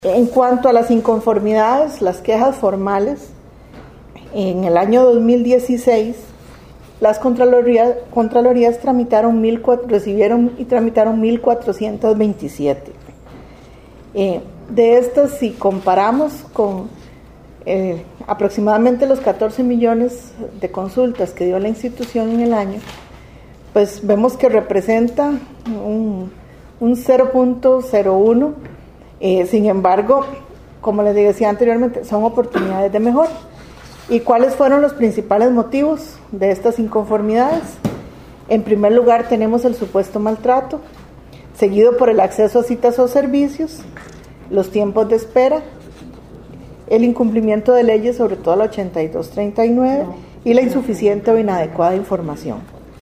En cuanto a las inconformidades, las quejas formales, en el año 2016, las Contralorías recibieron y tramitaron 1.427. De estas, si comparamos con aproximadamente los 14 millones de consultas que dio la institución en el año, pues vemos que representa un 0.01. Sin embargo, como les decía anteriormente, son oportunidades de mejora. ¿Y cuáles fueron los principales motivos de estas inconformidades? En primer lugar, tenemos el supuesto maltrato, seguido por el acceso a citas o servicios, los tiempos de espera, el incumplimiento de leyes, sobre todo la 8239, y la insuficiente o inadecuada información.